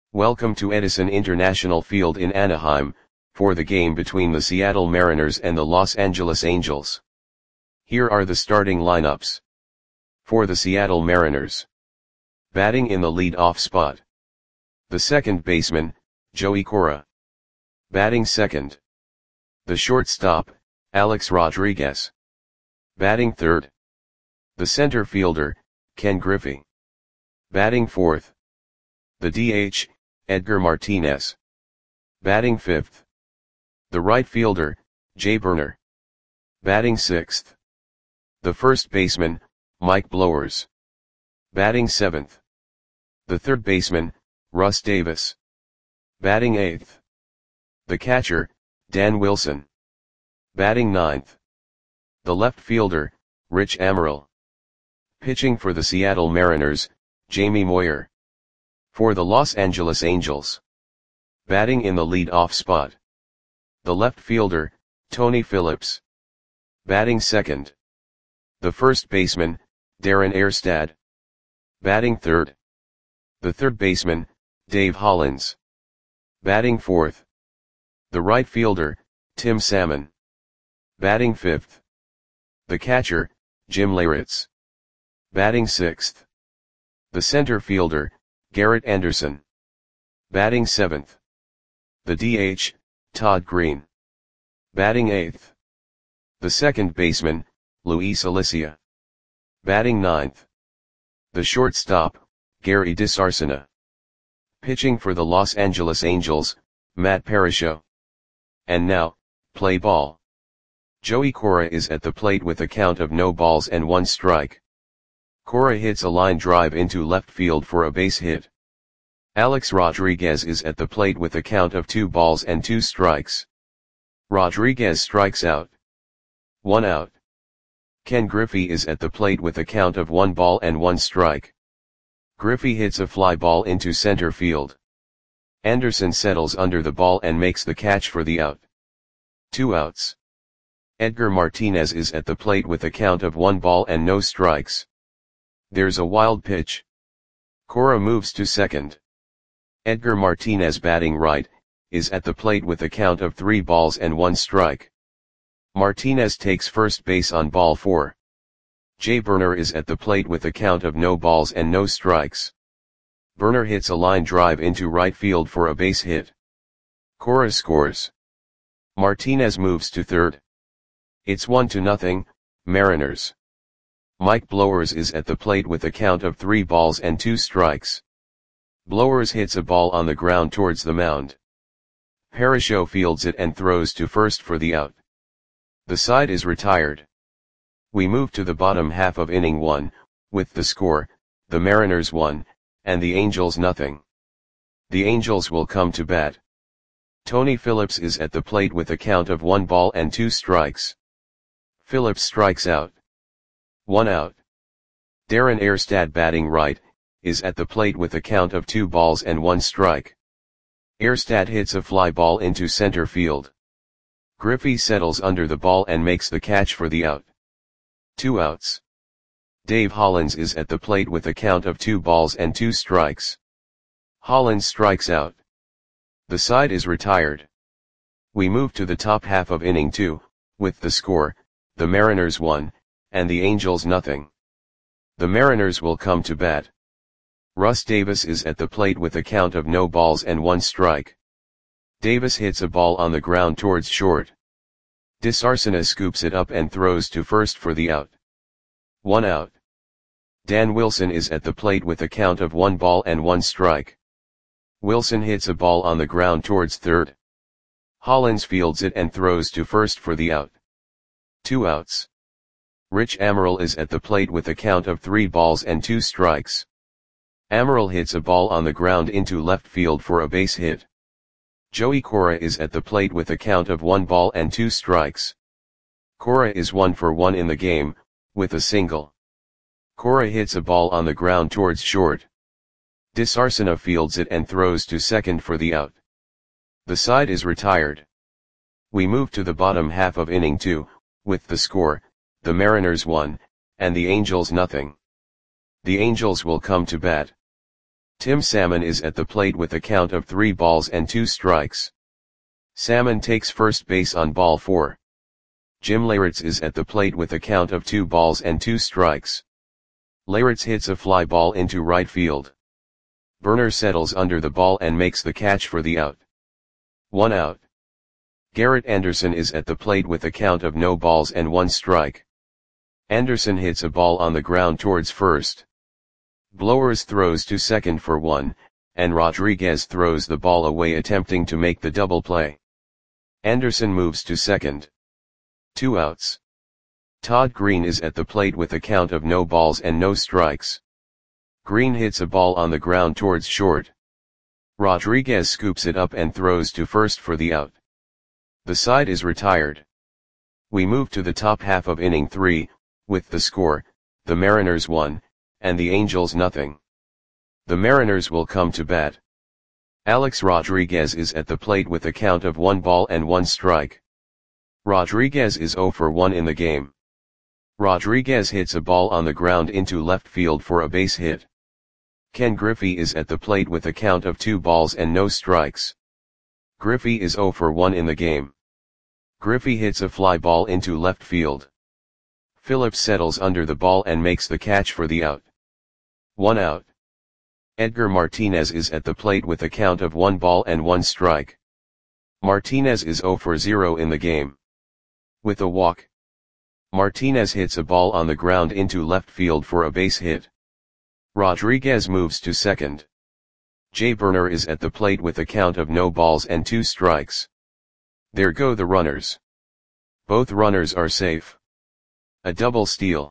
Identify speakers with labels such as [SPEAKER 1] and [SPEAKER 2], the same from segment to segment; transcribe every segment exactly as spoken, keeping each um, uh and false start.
[SPEAKER 1] Welcome to Edison International Field in Anaheim, for the game between the Seattle Mariners and the Los Angeles Angels. Here are the starting lineups. For the Seattle Mariners. Batting in the lead-off spot. The second baseman, Joey Cora. Batting second. The shortstop, Alex Rodriguez. Batting third. The center fielder, Ken Griffey. Batting fourth. The D H, Edgar Martinez. Batting fifth. The right fielder, Jay Burner. Batting sixth. The first baseman, Mike Blowers. Batting seventh. The third baseman, Russ Davis. Batting eighth. The catcher, Dan Wilson. Batting ninth. The left fielder, Rich Amaral. Pitching for the Seattle Mariners, Jamie Moyer. For the Los Angeles Angels. Batting in the lead-off spot. The left fielder, Tony Phillips. Batting second. The first baseman, Darren Erstad. Batting third. The third baseman, Dave Hollins. Batting fourth. The right fielder, Tim Salmon. Batting fifth. The catcher, Jim Leyritz. Batting sixth. The center fielder, Garrett Anderson. Batting seventh. The D H, Todd Green. Batting eighth. The second baseman, Luis Alicia. Batting ninth. The shortstop, Gary DiSarcina. Pitching for the Los Angeles Angels, Matt Parasho. And now, play ball. Joey Cora is at the plate with a count of no balls and one strike. Cora hits a line drive into left field for a base hit. Alex Rodriguez is at the plate with a count of two balls and two strikes. Rodriguez strikes out. One out. Ken Griffey is at the plate with a count of one ball and one strike. Griffey hits a fly ball into center field. Anderson settles under the ball and makes the catch for the out. Two outs. Edgar Martinez is at the plate with a count of one ball and no strikes. There's a wild pitch. Cora moves to second. Edgar Martinez, batting right, is at the plate with a count of three balls and one strike. Martinez takes first base on ball four. Jay Burner is at the plate with a count of no balls and no strikes. Burner hits a line drive into right field for a base hit. Cora scores. Martinez moves to third. It's one to nothing, Mariners. Mike Blowers is at the plate with a count of three balls and two strikes. Blowers hits a ball on the ground towards the mound. Parasho fields it and throws to first for the out. The side is retired. We move to the bottom half of inning one, with the score, the Mariners one, and the Angels nothing. The Angels will come to bat. Tony Phillips is at the plate with a count of one ball and two strikes. Phillips strikes out. One out. Darren Erstad, batting right, is at the plate with a count of two balls and one strike. Erstad hits a fly ball into center field. Griffey settles under the ball and makes the catch for the out. Two outs. Dave Hollins is at the plate with a count of two balls and two strikes. Hollins strikes out. The side is retired. We move to the top half of inning two, with the score, the Mariners one, and the Angels nothing. The Mariners will come to bat. Russ Davis is at the plate with a count of no balls and one strike. Davis hits a ball on the ground towards short. DiSarcina scoops it up and throws to first for the out. One out. Dan Wilson is at the plate with a count of one ball and one strike. Wilson hits a ball on the ground towards third. Hollins fields it and throws to first for the out. Two outs. Rich Amaral is at the plate with a count of three balls and two strikes. Amaral hits a ball on the ground into left field for a base hit. Joey Cora is at the plate with a count of one ball and two strikes. Cora is one for one in the game, with a single. Cora hits a ball on the ground towards short. DiSarcina fields it and throws to second for the out. The side is retired. We move to the bottom half of inning two, with the score, the Mariners one, and the Angels nothing. The Angels will come to bat. Tim Salmon is at the plate with a count of three balls and two strikes. Salmon takes first base on ball four. Jim Leyritz is at the plate with a count of two balls and two strikes. Leyritz hits a fly ball into right field. Burner settles under the ball and makes the catch for the out. One out. Garrett Anderson is at the plate with a count of no balls and one strike. Anderson hits a ball on the ground towards first. Blowers throws to second for one, and Rodriguez throws the ball away attempting to make the double play. Anderson moves to second. Two outs. Todd Green is at the plate with a count of no balls and no strikes. Green hits a ball on the ground towards short. Rodriguez scoops it up and throws to first for the out. The side is retired. We move to the top half of inning three, with the score, the Mariners one, and the Angels nothing. The Mariners will come to bat. Alex Rodriguez is at the plate with a count of one ball and one strike. Rodriguez is zero for one in the game. Rodriguez hits a ball on the ground into left field for a base hit. Ken Griffey is at the plate with a count of two balls and no strikes. Griffey is zero for one in the game. Griffey hits a fly ball into left field. Phillips settles under the ball and makes the catch for the out. One out. Edgar Martinez is at the plate with a count of one ball and one strike. Martinez is zero for zero in the game. With a walk, Martinez hits a ball on the ground into left field for a base hit. Rodriguez moves to second. Jay Burner is at the plate with a count of no balls and two strikes. There go the runners. Both runners are safe. A double steal.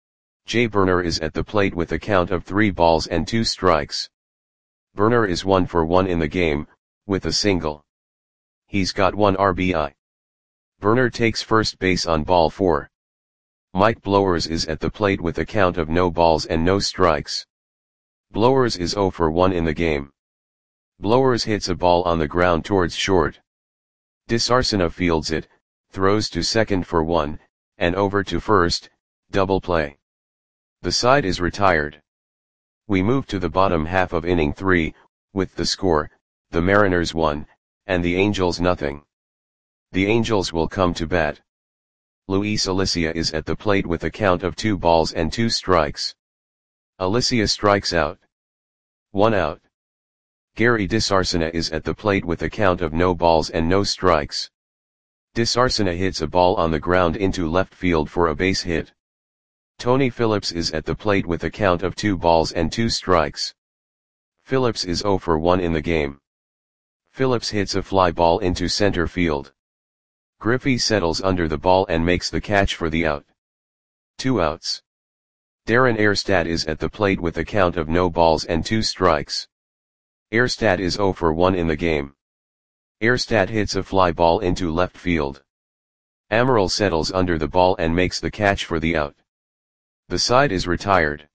[SPEAKER 1] Jay Burner is at the plate with a count of three balls and two strikes. Burner is one for one in the game, with a single. He's got one R B I. Burner takes first base on ball four. Mike Blowers is at the plate with a count of no balls and no strikes. Blowers is zero for one in the game. Blowers hits a ball on the ground towards short. DeSarcina fields it, throws to second for one, and over to first, double play. The side is retired. We move to the bottom half of inning three, with the score, the Mariners one, and the Angels nothing. The Angels will come to bat. Luis Alicia is at the plate with a count of two balls and two strikes. Alicia strikes out. One out. Gary DeSarcina is at the plate with a count of no balls and no strikes. DeSarcina hits a ball on the ground into left field for a base hit. Tony Phillips is at the plate with a count of two balls and two strikes. Phillips is zero for one in the game. Phillips hits a fly ball into center field. Griffey settles under the ball and makes the catch for the out. Two outs. Darren Erstad is at the plate with a count of no balls and two strikes. Erstad is zero for one in the game. Erstad hits a fly ball into left field. Amaral settles under the ball and makes the catch for the out. The side is retired.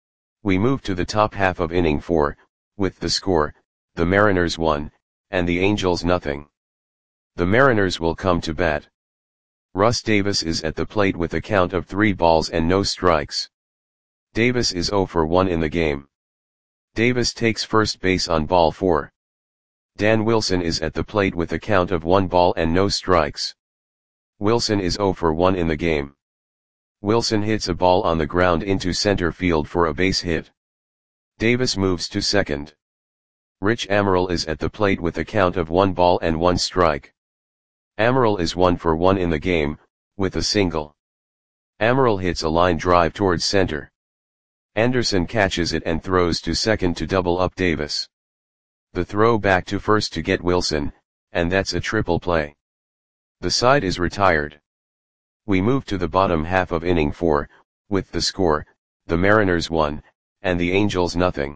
[SPEAKER 1] We move to the top half of inning four, with the score, the Mariners one, and the Angels nothing. The Mariners will come to bat. Russ Davis is at the plate with a count of three balls and no strikes. Davis is zero for one in the game. Davis takes first base on ball four. Dan Wilson is at the plate with a count of one ball and no strikes. Wilson is zero for one in the game. Wilson hits a ball on the ground into center field for a base hit. Davis moves to second. Rich Amaral is at the plate with a count of one ball and one strike. Amaral is one for one in the game, with a single. Amaral hits a line drive towards center. Anderson catches it and throws to second to double up Davis. The throw back to first to get Wilson, and that's a triple play. The side is retired. We move to the bottom half of inning four, with the score, the Mariners one, and the Angels nothing.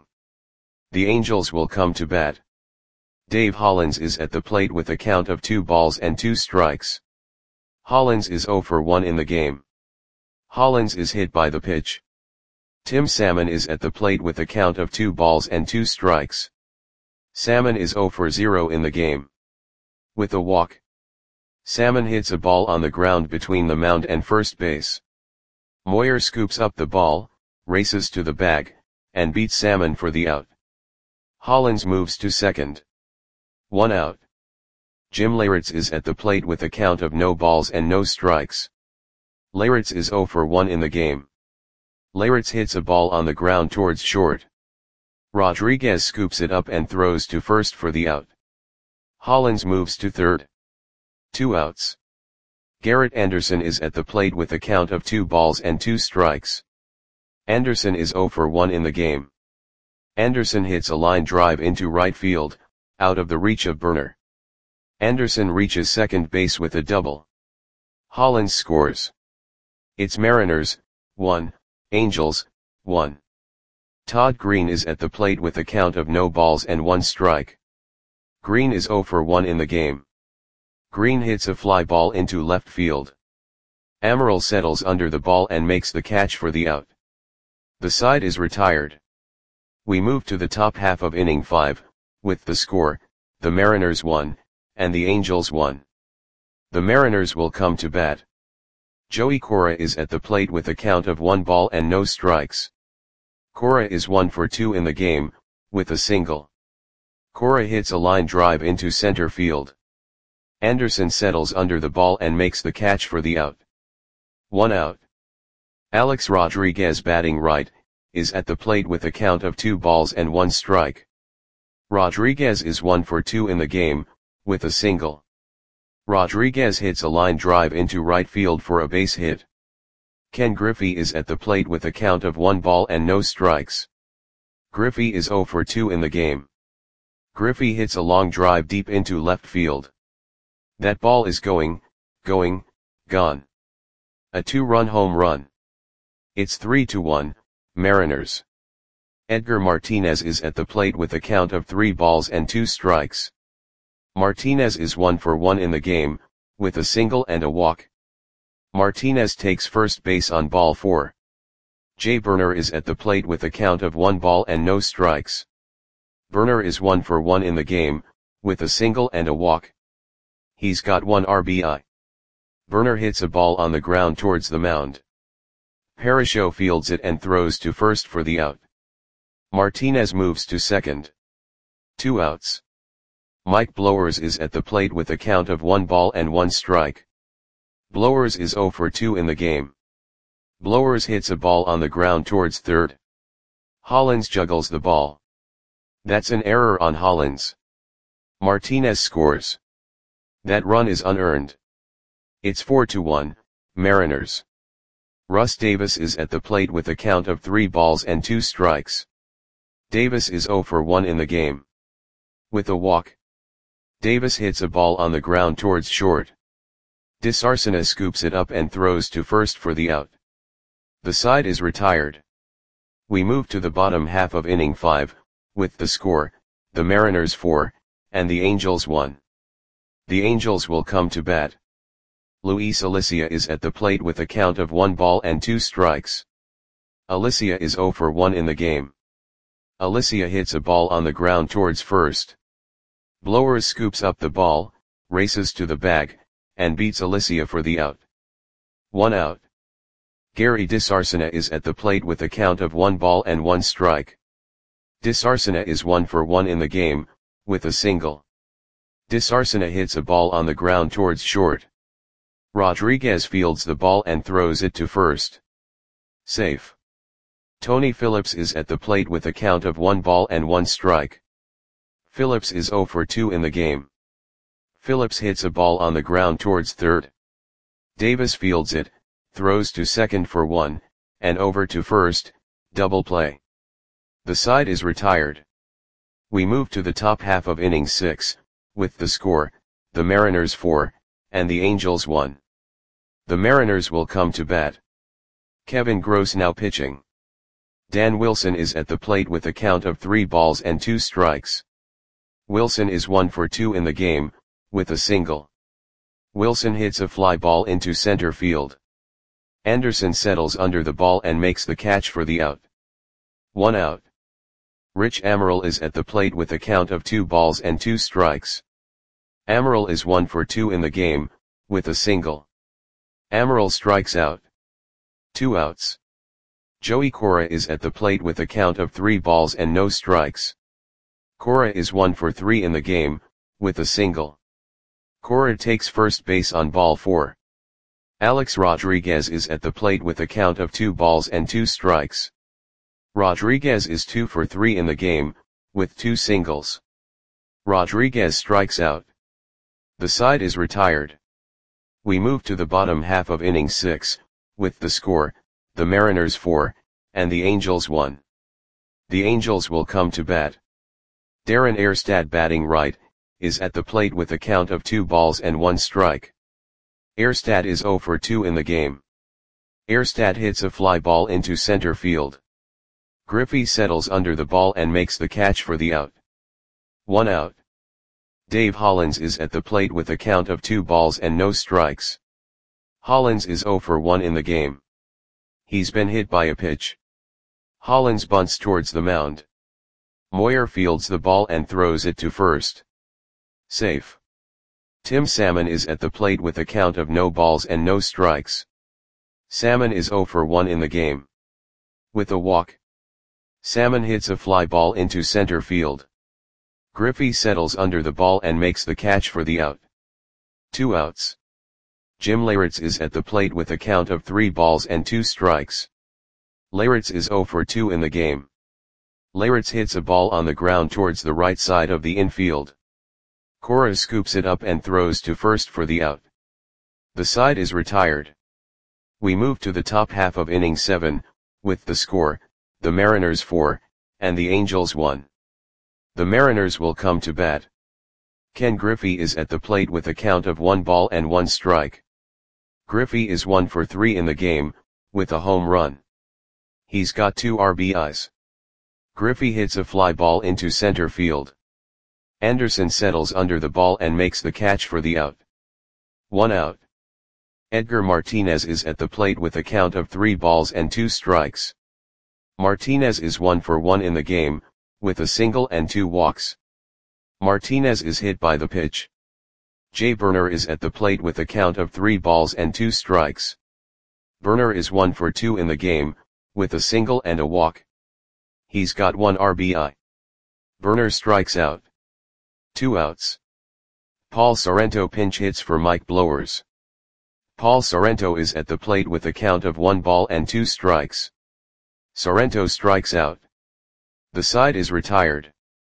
[SPEAKER 1] The Angels will come to bat. Dave Hollins is at the plate with a count of two balls and two strikes. Hollins is zero for one in the game. Hollins is hit by the pitch. Tim Salmon is at the plate with a count of two balls and two strikes. Salmon is zero for zero in the game. With a walk, Salmon hits a ball on the ground between the mound and first base. Moyer scoops up the ball, races to the bag, and beats Salmon for the out. Hollins moves to second. One out. Jim Leyritz is at the plate with a count of no balls and no strikes. Leyritz is zero for one in the game. Leyritz hits a ball on the ground towards short. Rodriguez scoops it up and throws to first for the out. Hollins moves to third. Two outs. Garrett Anderson is at the plate with a count of two balls and two strikes. Anderson is zero for one in the game. Anderson hits a line drive into right field, out of the reach of Burner. Anderson reaches second base with a double. Hollins scores. It's Mariners, one, Angels, one. Todd Green is at the plate with a count of no balls and one strike. Green is zero for one in the game. Green hits a fly ball into left field. Amaral settles under the ball and makes the catch for the out. The side is retired. We move to the top half of inning five, with the score, the Mariners one, and the Angels one. The Mariners will come to bat. Joey Cora is at the plate with a count of one ball and no strikes. Cora is one for two in the game, with a single. Cora hits a line drive into center field. Anderson settles under the ball and makes the catch for the out. One out. Alex Rodriguez, batting right, is at the plate with a count of two balls and one strike. Rodriguez is one for two in the game, with a single. Rodriguez hits a line drive into right field for a base hit. Ken Griffey is at the plate with a count of one ball and no strikes. Griffey is zero for two in the game. Griffey hits a long drive deep into left field. That ball is going, going, gone. A two-run home run. It's three to one, Mariners. Edgar Martinez is at the plate with a count of three balls and two strikes. Martinez is one for one in the game, with a single and a walk. Martinez takes first base on ball four. Jay Burner is at the plate with a count of one ball and no strikes. Burner is one for one in the game, with a single and a walk. He's got one R B I. Burner hits a ball on the ground towards the mound. Parachute fields it and throws to first for the out. Martinez moves to second. Two outs. Mike Blowers is at the plate with a count of one ball and one strike. Blowers is zero for two in the game. Blowers hits a ball on the ground towards third. Hollins juggles the ball. That's an error on Hollins. Martinez scores. That run is unearned. It's four to one, Mariners. Russ Davis is at the plate with a count of three balls and two strikes. Davis is zero for one in the game. With a walk. Davis hits a ball on the ground towards short. DeSarcina scoops it up and throws to first for the out. The side is retired. We move to the bottom half of inning five, with the score, the Mariners four, and the Angels one. The Angels will come to bat. Luis Alicia is at the plate with a count of one ball and two strikes. Alicia is zero for one in the game. Alicia hits a ball on the ground towards first. Blowers scoops up the ball, races to the bag, and beats Alicia for the out. One out. Gary DeSarcina is at the plate with a count of one ball and one strike. DeSarcina is one for one in the game, with a single. DeSarcina hits a ball on the ground towards short. Rodriguez fields the ball and throws it to first. Safe. Tony Phillips is at the plate with a count of one ball and one strike. Phillips is zero for two in the game. Phillips hits a ball on the ground towards third. Davis fields it, throws to second for one, and over to first, double play. The side is retired. We move to the top half of inning six, with the score, the Mariners four, and the Angels one. The Mariners will come to bat. Kevin Gross now pitching. Dan Wilson is at the plate with a count of three balls and two strikes. Wilson is one for two in the game, with a single. Wilson hits a fly ball into center field. Anderson settles under the ball and makes the catch for the out. One out. Rich Amaral is at the plate with a count of two balls and two strikes. Amaral is one for two in the game, with a single. Amaral strikes out. Two outs. Joey Cora is at the plate with a count of three balls and no strikes. Cora is one for three in the game, with a single. Cora takes first base on ball four. Alex Rodriguez is at the plate with a count of two balls and two strikes. Rodriguez is two for three in the game, with two singles. Rodriguez strikes out. The side is retired. We move to the bottom half of inning six, with the score, the Mariners four, and the Angels one. The Angels will come to bat. Darren Erstad, batting right, is at the plate with a count of two balls and one strike. Erstad is zero for two in the game. Erstad hits a fly ball into center field. Griffey settles under the ball and makes the catch for the out. One out. Dave Hollins is at the plate with a count of two balls and no strikes. Hollins is zero for one in the game. He's been hit by a pitch. Hollins bunts towards the mound. Moyer fields the ball and throws it to first. Safe. Tim Salmon is at the plate with a count of no balls and no strikes. Salmon is zero for one in the game. With a walk, Salmon hits a fly ball into center field. Griffey settles under the ball and makes the catch for the out. Two outs. Jim Leyritz is at the plate with a count of three balls and two strikes. Leyritz is zero for two in the game. Leyritz hits a ball on the ground towards the right side of the infield. Cora scoops it up and throws to first for the out. The side is retired. We move to the top half of inning seven, with the score, the Mariners four, and the Angels one. The Mariners will come to bat. Ken Griffey is at the plate with a count of one ball and one strike. Griffey is one for three in the game, with a home run. He's got two R B Is. Griffey hits a fly ball into center field. Anderson settles under the ball and makes the catch for the out. One out. Edgar Martinez is at the plate with a count of three balls and two strikes. Martinez is one for one in the game, with a single and two walks. Martinez is hit by the pitch. Jay Burner is at the plate with a count of three balls and two strikes. Burner is one for two in the game, with a single and a walk. He's got one R B I. Burner strikes out. Two outs. Paul Sorrento pinch hits for Mike Blowers. Paul Sorrento is at the plate with a count of one ball and two strikes. Sorrento strikes out. The side is retired.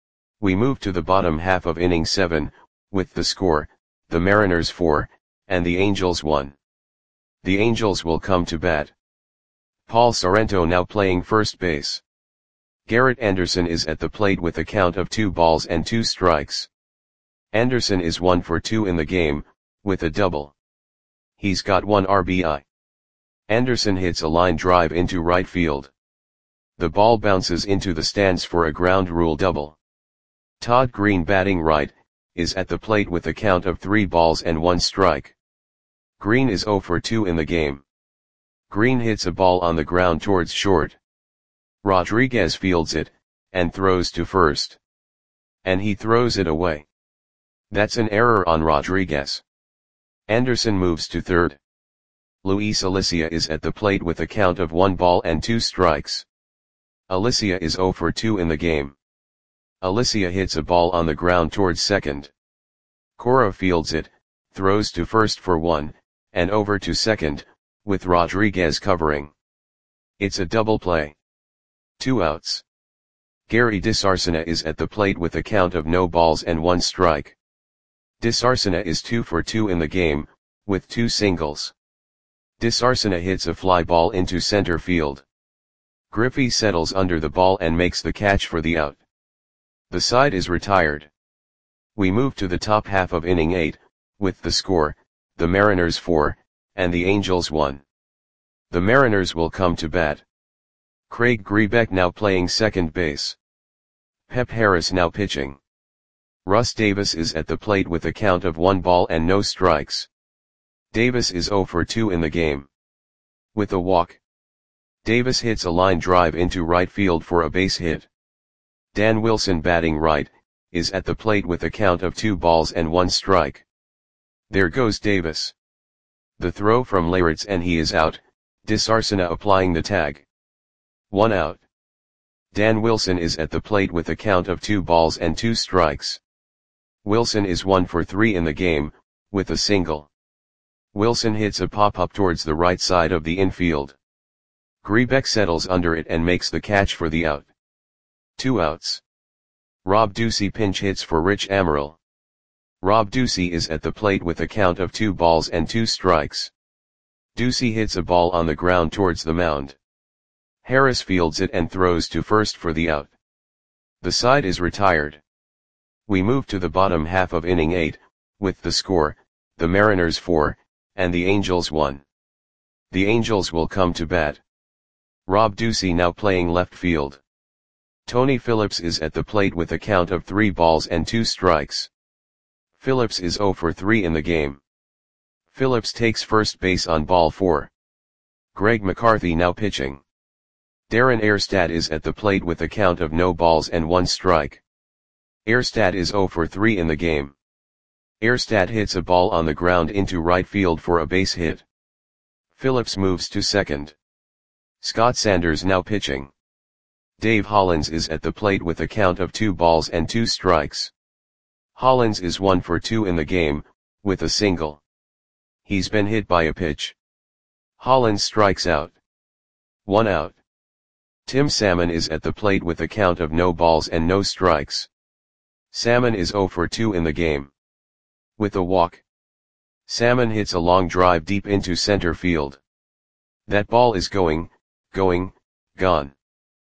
[SPEAKER 1] We move to the bottom half of inning seven, with the score, the Mariners four, and the Angels one. The Angels will come to bat. Paul Sorrento now playing first base. Garrett Anderson is at the plate with a count of two balls and two strikes. Anderson is one for two in the game, with a double. He's got one R B I. Anderson hits a line drive into right field. The ball bounces into the stands for a ground rule double. Todd Green, batting right, is at the plate with a count of three balls and one strike. Green is zero for two in the game. Green hits a ball on the ground towards short. Rodriguez fields it, and throws to first. And he throws it away. That's an error on Rodriguez. Anderson moves to third. Luis Alicia is at the plate with a count of one ball and two strikes. Alicia is zero for two in the game. Alicia hits a ball on the ground towards second. Cora fields it, throws to first for one, and over to second, with Rodriguez covering. It's a double play. Two outs. Gary DeSarcina is at the plate with a count of no balls and one strike. DeSarcina is two for two in the game, with two singles. DeSarcina hits a fly ball into center field. Griffey settles under the ball and makes the catch for the out. The side is retired. We move to the top half of inning eight, with the score, the Mariners four, and the Angels one. The Mariners will come to bat. Craig Grebeck now playing second base. Pep Harris now pitching. Russ Davis is at the plate with a count of one ball and no strikes. Davis is zero for two in the game. With a walk, Davis hits a line drive into right field for a base hit. Dan Wilson, batting right, is at the plate with a count of two balls and one strike. There goes Davis. The throw from Leyritz and he is out, DeSarcina applying the tag. One out. Dan Wilson is at the plate with a count of two balls and two strikes. Wilson is one for three in the game, with a single. Wilson hits a pop-up towards the right side of the infield. Grebeck settles under it and makes the catch for the out. Two outs. Rob Ducey pinch hits for Rich Amaral. Rob Ducey is at the plate with a count of two balls and two strikes. Ducey hits a ball on the ground towards the mound. Harris fields it and throws to first for the out. The side is retired. We move to the bottom half of inning eight, with the score, the Mariners four, and the Angels one. The Angels will come to bat. Rob Ducey now playing left field. Tony Phillips is at the plate with a count of three balls and two strikes. Phillips is zero for three in the game. Phillips takes first base on ball four. Greg McCarthy now pitching. Darren Erstad is at the plate with a count of no balls and one strike. Erstad is zero for three in the game. Erstad hits a ball on the ground into right field for a base hit. Phillips moves to second. Scott Sanders now pitching. Dave Hollins is at the plate with a count of two balls and two strikes. Hollins is one for two in the game, with a single. He's been hit by a pitch. Hollins strikes out. One out. Tim Salmon is at the plate with a count of no balls and no strikes. Salmon is zero for two in the game. With a walk. Salmon hits a long drive deep into center field. That ball is going, going, gone.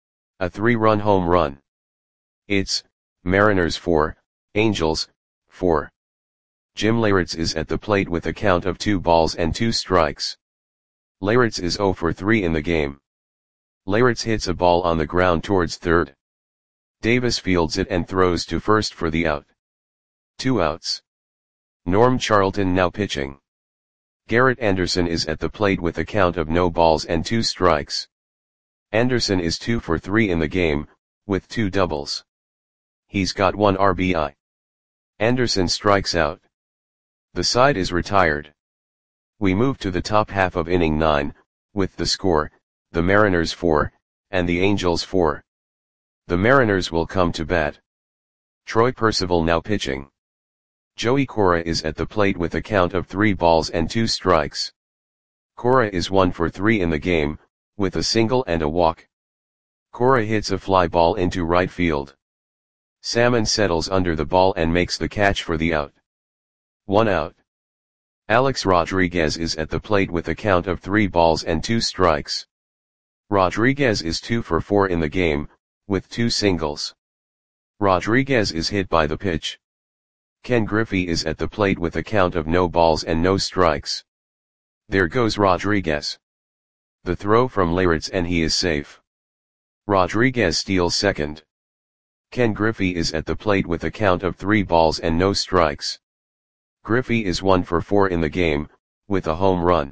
[SPEAKER 1] A three-run home run. It's Mariners four, Angels four. Jim Leyritz is at the plate with a count of two balls and two strikes. Leyritz is zero for three in the game. Leyritz hits a ball on the ground towards third. Davis fields it and throws to first for the out. Two outs. Norm Charlton now pitching. Garrett Anderson is at the plate with a count of no balls and two strikes. Anderson is two for three in the game, with two doubles. He's got one R B I. Anderson strikes out. The side is retired. We move to the top half of inning nine, with the score, the Mariners four, and the Angels four. The Mariners will come to bat. Troy Percival now pitching. Joey Cora is at the plate with a count of three balls and two strikes. Cora is one for three in the game, with a single and a walk. Cora hits a fly ball into right field. Salmon settles under the ball and makes the catch for the out. One out. Alex Rodriguez is at the plate with a count of three balls and two strikes. Rodriguez is two for four in the game, with two singles. Rodriguez is hit by the pitch. Ken Griffey is at the plate with a count of no balls and no strikes. There goes Rodriguez. The throw from Leyritz and he is safe. Rodriguez steals second. Ken Griffey is at the plate with a count of three balls and no strikes. Griffey is one for four in the game, with a home run.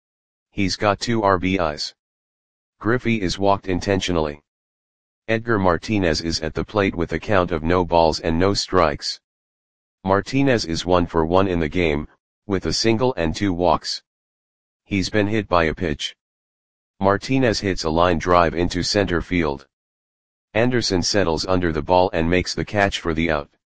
[SPEAKER 1] He's got two R B Is. Griffey is walked intentionally. Edgar Martinez is at the plate with a count of no balls and no strikes. Martinez is one for one in the game, with a single and two walks. He's been hit by a pitch. Martinez hits a line drive into center field. Anderson settles under the ball and makes the catch for the out.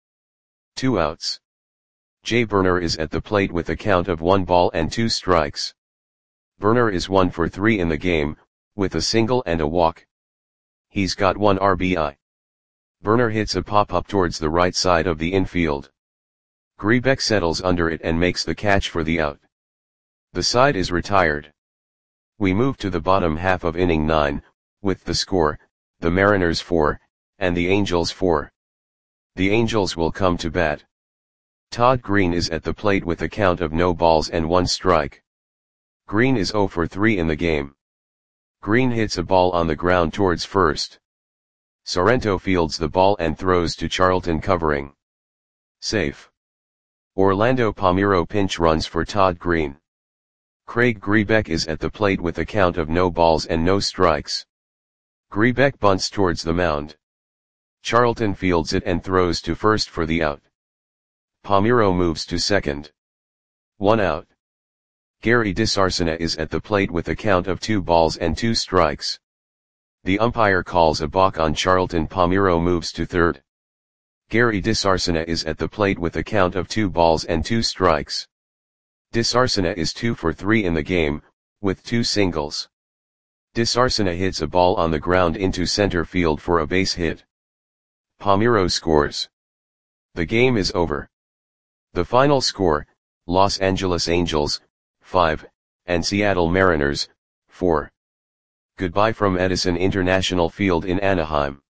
[SPEAKER 1] Two outs. Jay Burner is at the plate with a count of one ball and two strikes. Burner is one for three in the game, with a single and a walk. He's got one R B I. Burner hits a pop-up towards the right side of the infield. Grebeck settles under it and makes the catch for the out. The side is retired. We move to the bottom half of inning nine, with the score, the Mariners four, and the Angels four. The Angels will come to bat. Todd Green is at the plate with a count of no balls and one strike. Green is zero for three in the game. Green hits a ball on the ground towards first. Sorrento fields the ball and throws to Charlton covering. Safe. Orlando Palmeiro pinch runs for Todd Green. Craig Grebeck is at the plate with a count of no balls and no strikes. Grebeck bunts towards the mound. Charlton fields it and throws to first for the out. Palmeiro moves to second. One out. Gary DiSarcina is at the plate with a count of two balls and two strikes. The umpire calls a balk on Charlton. Palmeiro moves to third. Gary Disarcina is at the plate with a count of two balls and two strikes. Disarcina is two for three in the game, with two singles. Disarcina hits a ball on the ground into center field for a base hit. Palmeiro scores. The game is over. The final score, Los Angeles Angels, five, and Seattle Mariners, four. Goodbye from Edison International Field in Anaheim.